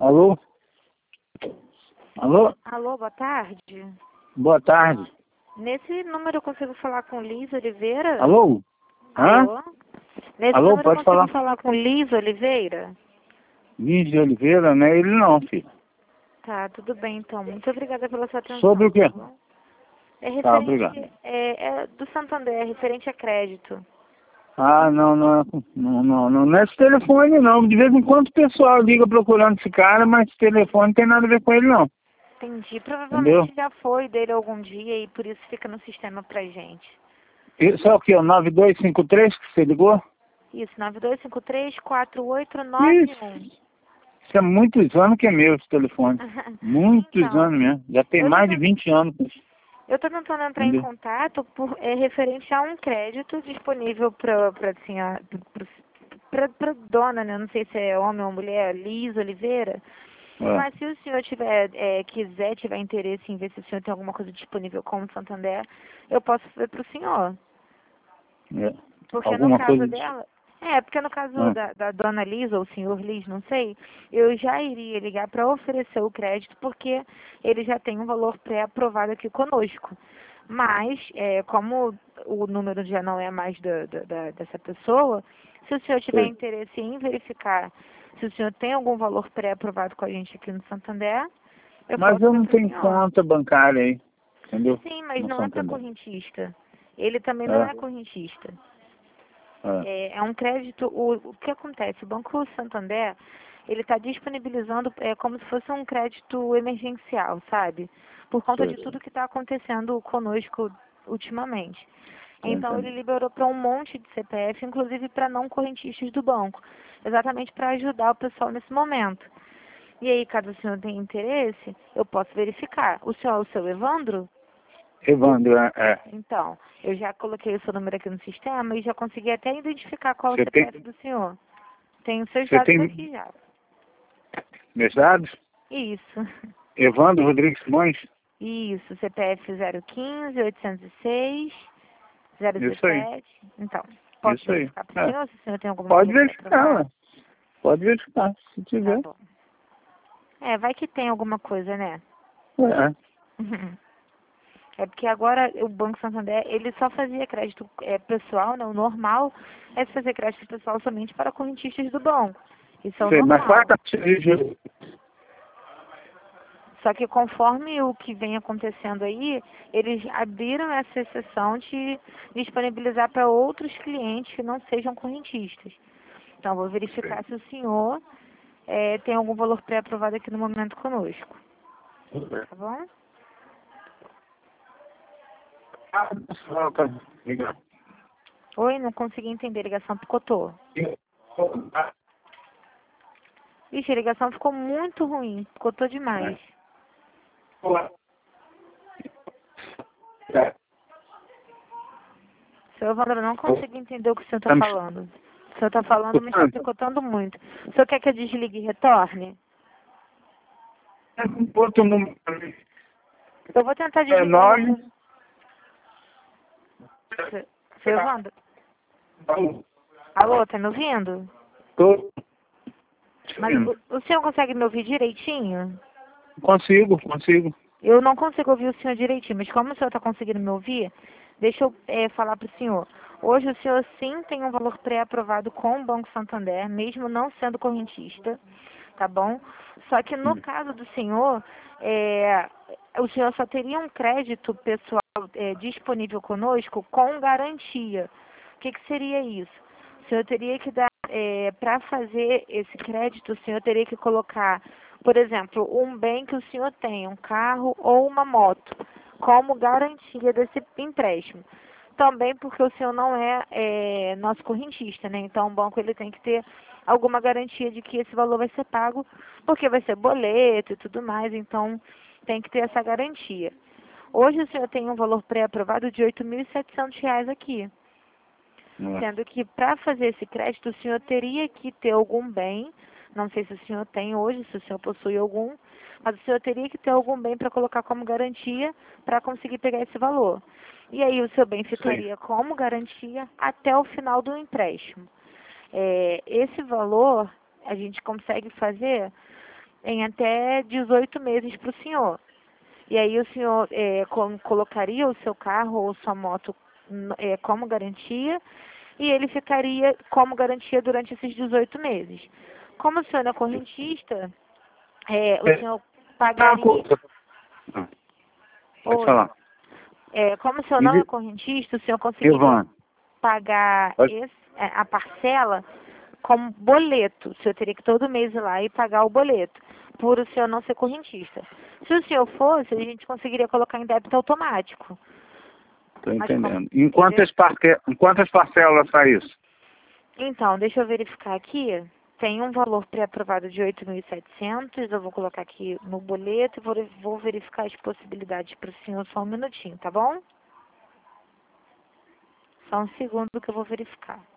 Alô? Alô? Alô, boa tarde. Boa tarde. Nesse número eu consigo falar com Liz Oliveira? Alô? Hã? Alô? Nesse Alô, número eu pode consigo falar? falar com Liz Oliveira? Luiz de Oliveira, não é ele não, filho. Tá, tudo bem então. Muito obrigada pela sua atenção. Sobre o quê? Tá bom? É Tá, referente, obrigado. é do Santander, é referente a crédito. Ah, não é esse telefone não. De vez em quando o pessoal liga procurando esse cara, mas esse telefone não tem nada a ver com ele não. Entendi. Entendeu? Provavelmente já foi dele algum dia e por isso fica no sistema pra gente. Isso é o quê? O 9253 que você ligou? Isso, 9253-4891. Isso é muitos anos que é meu esse telefone. Muitos Então, anos mesmo. Já tem eu tô mais de 20 anos. Eu estou tentando entrar em Entendeu? contato referente a um crédito disponível para dona, né? Não sei se é homem ou mulher, Liz Oliveira. É, Mas se o senhor tiver interesse em ver se o senhor tem alguma coisa disponível como Santander, eu posso ver para o senhor. é. Porque no Alguma caso coisa dela, porque no caso ah, da dona Liz ou senhor Liz, não sei, eu já iria ligar para oferecer o crédito porque ele já tem um valor pré-aprovado aqui conosco. Mas, como o número já não é mais dessa pessoa, se o senhor tiver sei. interesse em verificar se o senhor tem algum valor pré-aprovado com a gente aqui no Santander, eu Mas posso eu ver não para o tenho senhor. conta bancária aí, entendeu? Sim, mas No não é para Santander. correntista. Ele também não É, é correntista. é, É um crédito, o que acontece? O Banco Santander, ele está disponibilizando como se fosse um crédito emergencial, sabe? Por conta sei, de tudo que está acontecendo conosco ultimamente. tô Então, ele entendendo. liberou para um monte de CPF, inclusive para não correntistas do banco, exatamente para ajudar o pessoal nesse momento. E aí, caso o senhor tenha interesse, eu posso verificar. O senhor é o seu Evandro? Evandro, Então, eu já coloquei o seu número aqui no sistema e já consegui até identificar qual é o você tem, CPF do senhor. Tenho seus você dados tem aqui já. meus dados? Isso. Evandro Rodrigues Simões? Isso, CPF 015 806 Isso aí, 017. Então, posso isso aí. verificar para o É. senhor se o senhor tem algum Pode valor verificar, pré-aprovado? ué. Pode verificar, se Tá tiver. bom. Vai que tem alguma coisa, né? É, É porque agora o Banco Santander, ele só fazia crédito pessoal, né? O normal é fazer crédito pessoal somente para correntistas do banco. Isso é o sei, mas qual é a normal. taxa de juros? Só que conforme o que vem acontecendo aí, eles abriram essa exceção de disponibilizar para outros clientes que não sejam correntistas. Então, vou verificar se o senhor tem algum valor pré-aprovado aqui no momento conosco. Tá bom? Legal. Oi, não consegui entender. A ligação picotou. Ixi, a ligação ficou muito ruim. Picotou demais. Seu Evandro, eu não consigo entender o que o senhor está Tá me falando. O senhor está falando, mas está escutando? picotando muito. O senhor quer que eu desligue e retorne? Outro número Eu vou tentar é desligar e 9. retornar. Seu Evandro? Alô, tá me ouvindo? Tô Mas o senhor consegue me ouvir direitinho? Consigo. Eu não consigo ouvir o senhor direitinho, mas como o senhor está conseguindo me ouvir, deixa eu falar para o senhor. Hoje o senhor sim tem um valor pré-aprovado com o Banco Santander, mesmo não sendo correntista, tá bom? Só que no caso do senhor, o senhor só teria um crédito pessoal disponível conosco com garantia. O que seria isso? O senhor teria que dar, para fazer esse crédito, o senhor teria que colocar, por exemplo, um bem que o senhor tem, um carro ou uma moto, como garantia desse empréstimo. Também porque o senhor não é nosso correntista, né? Então o banco ele tem que ter alguma garantia de que esse valor vai ser pago, porque vai ser boleto e tudo mais, então tem que ter essa garantia. Hoje o senhor tem um valor pré-aprovado de R$ 8.700 aqui. Sendo que para fazer esse crédito o senhor teria que ter algum bem, não sei se o senhor tem hoje, se o senhor possui algum, mas o senhor teria que ter algum bem para colocar como garantia para conseguir pegar esse valor. E aí o seu bem ficaria como garantia até o final do empréstimo. Esse valor a gente consegue fazer em até 18 meses para o senhor. E aí o senhor colocaria o seu carro ou sua moto como garantia e ele ficaria como garantia durante esses 18 meses. Como o senhor é correntista, o senhor pagaria... Pode falar. Como o senhor não é correntista, o senhor conseguiria pagar a parcela como boleto. O senhor teria que todo mês ir lá e pagar o boleto, por o senhor não ser correntista. Se o senhor fosse, a gente conseguiria colocar em débito automático. Estou entendendo. Em quantas parcelas sai isso? Então, deixa eu verificar aqui. Tem um valor pré-aprovado de 8.700. Eu vou colocar aqui no boleto e vou verificar as possibilidades para o senhor só um minutinho, tá bom? Só um segundo que eu vou verificar.